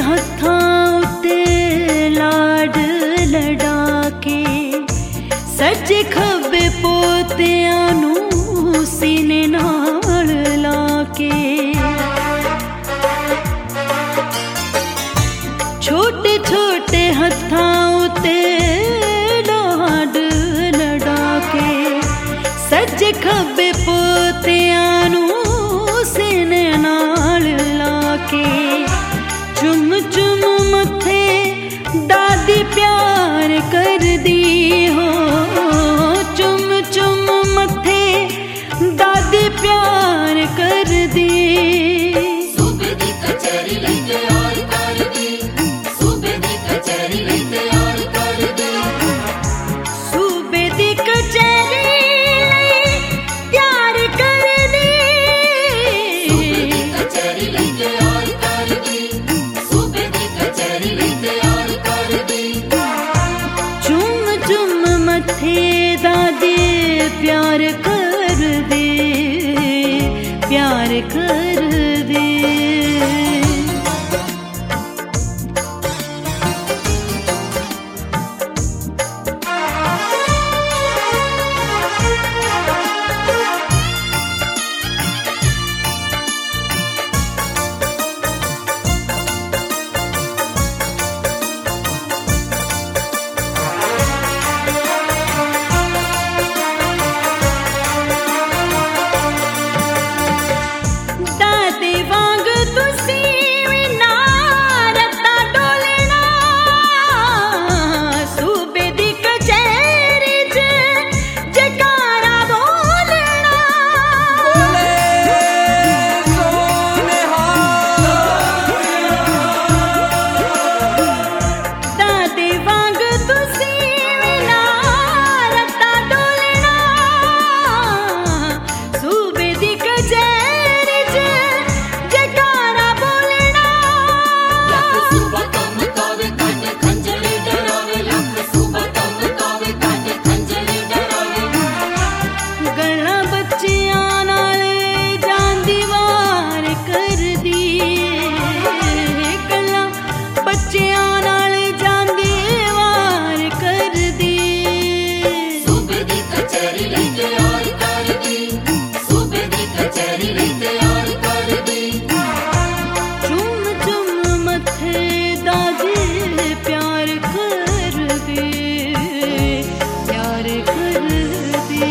हत्थां उत्ते लाड लड़ा के सज्जे खब्बे पोतियां नूं सीने नाल ला के छोटे छोटे हत्थां उत्ते लाड लड़ा के सज्जे खब्बे पोतियां नूं सीने नाल ला के चुम चुम मथे दादी प्यार कर दी हो चुम चुम मथे दादी प्यार कर दी सूबे दी कचहरी लई तैयार कर दी सूबे दी कचहरी लई तैयार कर दी सूबे दी कचहरी लई तैयार कर दी सूबे दी कचहरी लई तैयार कर दी सूबे दी कचहरी लई तैयार कर दी चुम चुम मथे दादी प्यार कर दे प्यार कर दे दादे वांग तुसी भी ना रत्ता डोलना सूबे दी कचहरी च जयकारा बोलना दादे वांग तुसी भी ना रत्ता डोलना सूबे दी कचहरी च जयकारा बोलना लख सूबा कम कावे काटे खंजरी डरावे लख सूबा कम कावे काटे खंजरी डरावे गल्लां बच्चियां नाल जांदी वार कर दी गल्लां बच्चियां नाल जांदी वार कर दी सूबे दी कचहरी लई तैयार कर दी सूबे दी कचहरी लई तैयार कर दी चुम चुम मथे दादी प्यार कर दे प्यार कर दे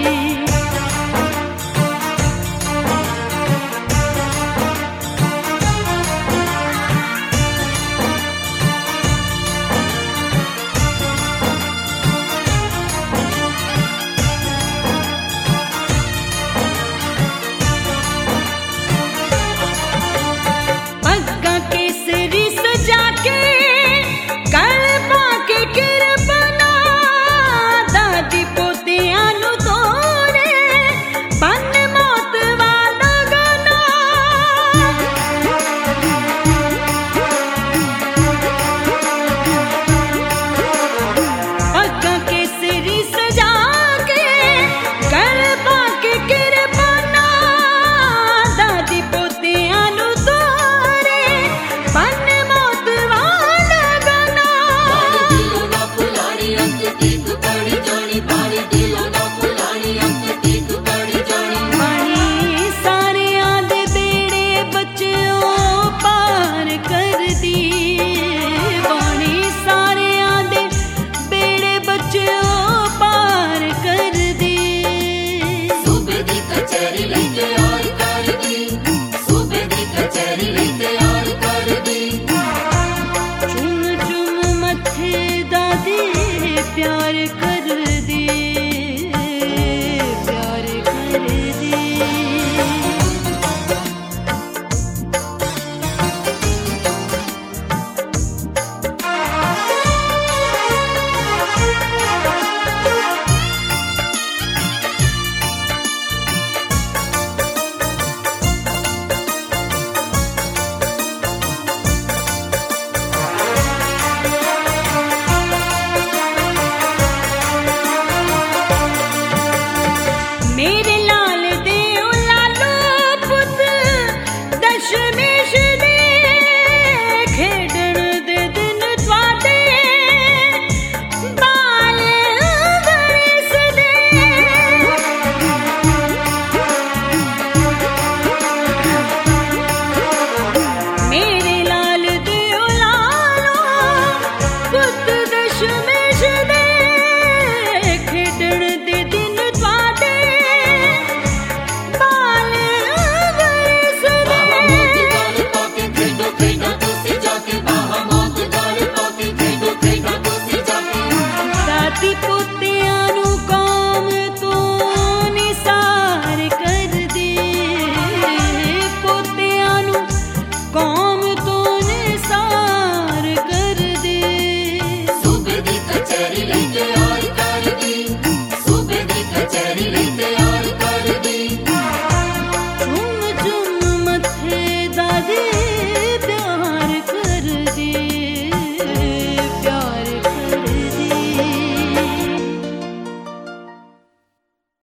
पग्गा केसरी सजा के गल पाके किरपना दादी पोतियां नूं तोरे बन मौत वाला गाना पग्गा केसरी सजा के गल पाके किरपना दादी पोतियां नूं तोरे बन मौत वाला गाना बाड़ी दिलों ना फुलानी अंत तीक पड़ी जानी बाड़ी दिलों ना फुलानी अंत तीक पड़ी जानी पानी सारियां दे बेड़े बच्चों पार कर दी पानी सारियां दे बेड़े बच्चों पार कर दी सूबे दी कचहरी लई तैयार कर दी सूबे दी कचहरी लई तैयार कर दी चुम चुम मथे दादी प्यार कर दे